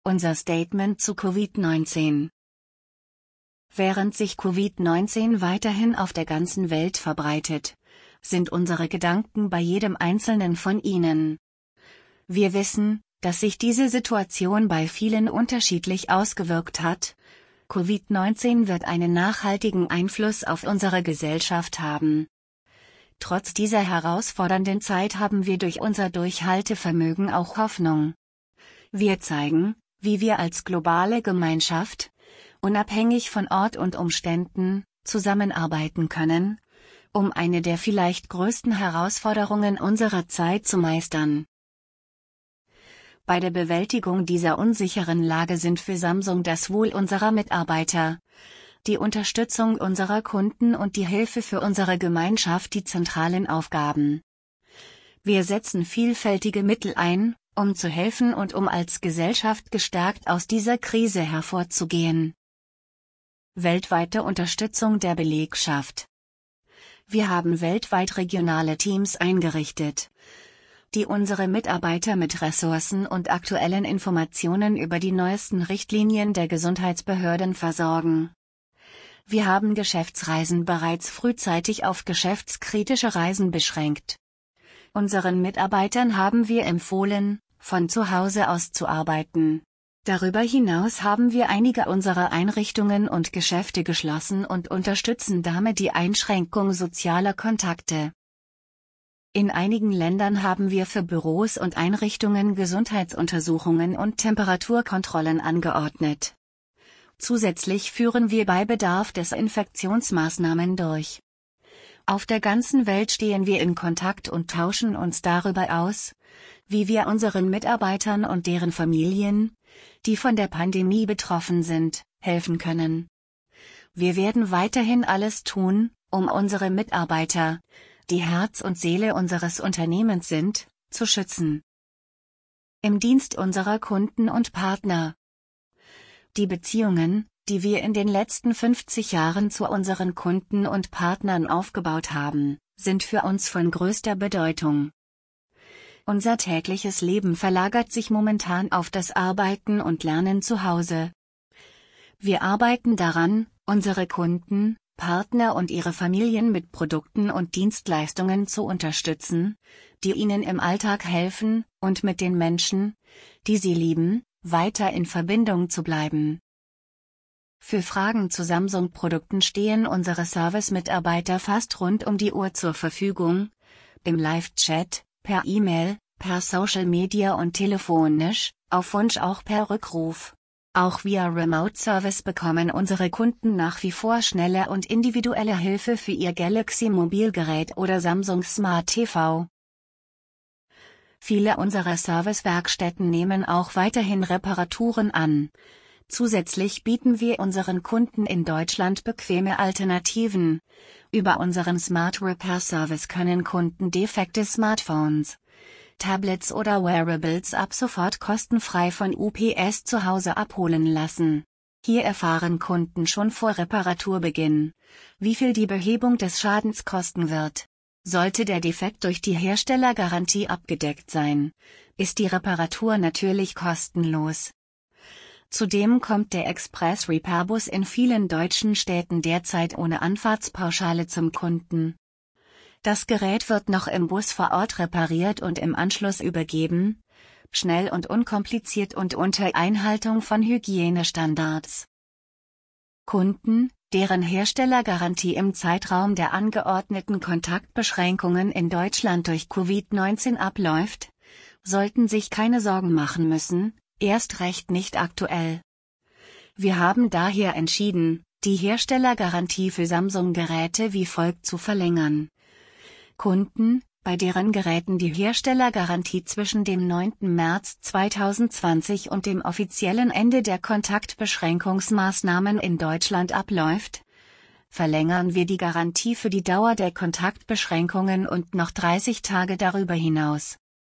Unser Statement zu Covid-19. Während sich Covid-19 weiterhin auf der ganzen Welt verbreitet, sind unsere Gedanken bei jedem Einzelnen von Ihnen. Wir wissen, dass sich diese Situation bei vielen unterschiedlich ausgewirkt hat. Covid-19 wird einen nachhaltigen Einfluss auf unsere Gesellschaft haben. Trotz dieser herausfordernden Zeit haben wir durch unser Durchhaltevermögen auch Hoffnung. Wir zeigen, wie wir als globale Gemeinschaft, unabhängig von Ort und Umständen, zusammenarbeiten können, um eine der vielleicht größten Herausforderungen unserer Zeit zu meistern. Bei der Bewältigung dieser unsicheren Lage sind für Samsung das Wohl unserer Mitarbeiter, die Unterstützung unserer Kunden und die Hilfe für unsere Gemeinschaft die zentralen Aufgaben. Wir setzen vielfältige Mittel ein, um zu helfen und um als Gesellschaft gestärkt aus dieser Krise hervorzugehen. Weltweite Unterstützung der Belegschaft. Wir haben weltweit regionale Teams eingerichtet, die unsere Mitarbeiter mit Ressourcen und aktuellen Informationen über die neuesten Richtlinien der Gesundheitsbehörden versorgen. Wir haben Geschäftsreisen bereits frühzeitig auf geschäftskritische Reisen beschränkt. Unseren Mitarbeitern haben wir empfohlen, von zu Hause aus zu arbeiten. Darüber hinaus haben wir einige unserer Einrichtungen und Geschäfte geschlossen und unterstützen damit die Einschränkung sozialer Kontakte. In einigen Ländern haben wir für Büros und Einrichtungen Gesundheitsuntersuchungen und Temperaturkontrollen angeordnet. Zusätzlich führen wir bei Bedarf Desinfektionsmaßnahmen durch. Auf der ganzen Welt stehen wir in Kontakt und tauschen uns darüber aus, wie wir unseren Mitarbeitern und deren Familien, die von der Pandemie betroffen sind, helfen können. Wir werden weiterhin alles tun, um unsere Mitarbeiter, die Herz und Seele unseres Unternehmens sind, zu schützen. Im Dienst unserer Kunden und Partner. Die Beziehungen, die wir in den letzten 50 Jahren zu unseren Kunden und Partnern aufgebaut haben, sind für uns von größter Bedeutung. Unser tägliches Leben verlagert sich momentan auf das Arbeiten und Lernen zu Hause. Wir arbeiten daran, unsere Kunden, Partner und ihre Familien mit Produkten und Dienstleistungen zu unterstützen, die ihnen im Alltag helfen, und mit den Menschen, die sie lieben, weiter in Verbindung zu bleiben. Für Fragen zu Samsung-Produkten stehen unsere Service-Mitarbeiter fast rund um die Uhr zur Verfügung, im Live-Chat, per E-Mail, per Social Media und telefonisch, auf Wunsch auch per Rückruf. Auch via Remote Service bekommen unsere Kunden nach wie vor schnelle und individuelle Hilfe für ihr Galaxy-Mobilgerät oder Samsung Smart TV. Viele unserer Servicewerkstätten nehmen auch weiterhin Reparaturen an. Zusätzlich bieten wir unseren Kunden in Deutschland bequeme Alternativen. Über unseren Smart Repair Service können Kunden defekte Smartphones, Tablets oder Wearables ab sofort kostenfrei von UPS zu Hause abholen lassen. Hier erfahren Kunden schon vor Reparaturbeginn, wie viel die Behebung des Schadens kosten wird. Sollte der Defekt durch die Herstellergarantie abgedeckt sein, ist die Reparatur natürlich kostenlos. Zudem kommt der Express Repair Bus in vielen deutschen Städten derzeit ohne Anfahrtspauschale zum Kunden. Das Gerät wird noch im Bus vor Ort repariert und im Anschluss übergeben, schnell und unkompliziert und unter Einhaltung von Hygienestandards. Kunden, deren Herstellergarantie im Zeitraum der angeordneten Kontaktbeschränkungen in Deutschland durch Covid-19 abläuft, sollten sich keine Sorgen machen müssen, erst recht nicht aktuell. Wir haben daher entschieden, die Herstellergarantie für Samsung-Geräte wie folgt zu verlängern. Kunden, bei deren Geräten die Herstellergarantie zwischen dem 9. März 2020 und dem offiziellen Ende der Kontaktbeschränkungsmaßnahmen in Deutschland abläuft, verlängern wir die Garantie für die Dauer der Kontaktbeschränkungen und noch 30 Tage darüber hinaus.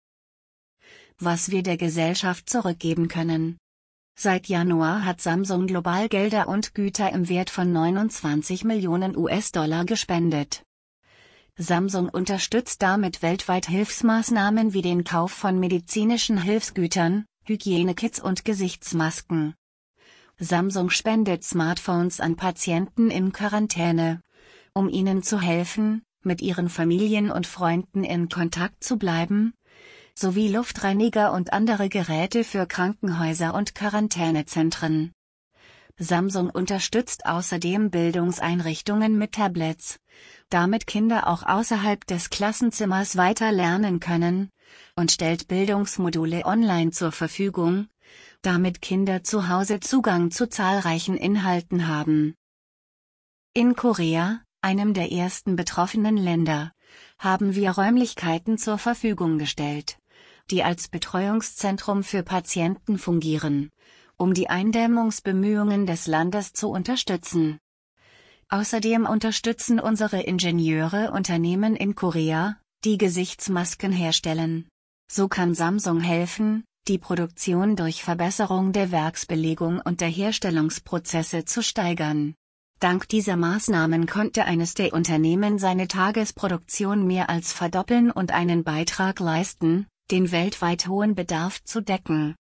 Was wir der Gesellschaft zurückgeben können. Seit Januar hat Samsung global Gelder und Güter im Wert von 29 Millionen US-Dollar gespendet. Samsung unterstützt damit weltweit Hilfsmaßnahmen wie den Kauf von medizinischen Hilfsgütern, Hygienekits und Gesichtsmasken. Samsung spendet Smartphones an Patienten in Quarantäne, um ihnen zu helfen, mit ihren Familien und Freunden in Kontakt zu bleiben, sowie Luftreiniger und andere Geräte für Krankenhäuser und Quarantänezentren. Samsung unterstützt außerdem Bildungseinrichtungen mit Tablets, damit Kinder auch außerhalb des Klassenzimmers weiter lernen können, und stellt Bildungsmodule online zur Verfügung, damit Kinder zu Hause Zugang zu zahlreichen Inhalten haben. In Korea, einem der ersten betroffenen Länder, haben wir Räumlichkeiten zur Verfügung gestellt, die als Betreuungszentrum für Patienten fungieren, um die Eindämmungsbemühungen des Landes zu unterstützen. Außerdem unterstützen unsere Ingenieure Unternehmen in Korea, die Gesichtsmasken herstellen. So kann Samsung helfen, die Produktion durch Verbesserung der Werksbelegung und der Herstellungsprozesse zu steigern. Dank dieser Maßnahmen konnte eines der Unternehmen seine Tagesproduktion mehr als verdoppeln und einen Beitrag leisten, den weltweit hohen Bedarf zu decken.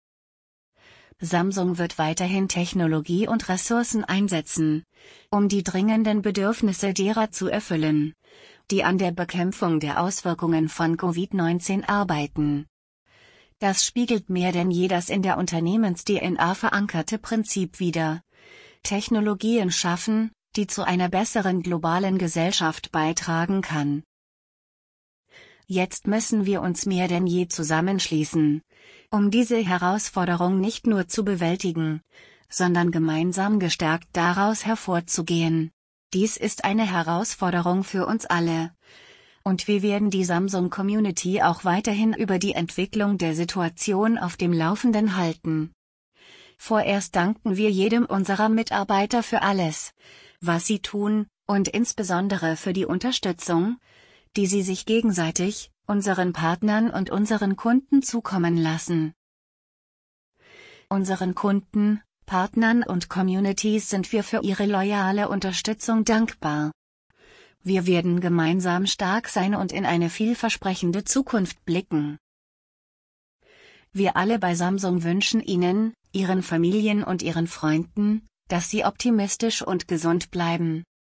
Samsung wird weiterhin Technologie und Ressourcen einsetzen, um die dringenden Bedürfnisse derer zu erfüllen, die an der Bekämpfung der Auswirkungen von Covid-19 arbeiten. Das spiegelt mehr denn je das in der Unternehmens-DNA verankerte Prinzip wider: Technologien schaffen, die zu einer besseren globalen Gesellschaft beitragen kann. Jetzt müssen wir uns mehr denn je zusammenschließen, um diese Herausforderung nicht nur zu bewältigen, sondern gemeinsam gestärkt daraus hervorzugehen. Dies ist eine Herausforderung für uns alle. Und wir werden die Samsung-Community auch weiterhin über die Entwicklung der Situation auf dem Laufenden halten. Vorerst danken wir jedem unserer Mitarbeiter für alles, was sie tun, und insbesondere für die Unterstützung, die sie sich gegenseitig, unseren Partnern und unseren Kunden zukommen lassen. Unseren Kunden, Partnern und Communities sind wir für ihre loyale Unterstützung dankbar. Wir werden gemeinsam stark sein und in eine vielversprechende Zukunft blicken. Wir alle bei Samsung wünschen Ihnen, Ihren Familien und Ihren Freunden, dass Sie optimistisch und gesund bleiben.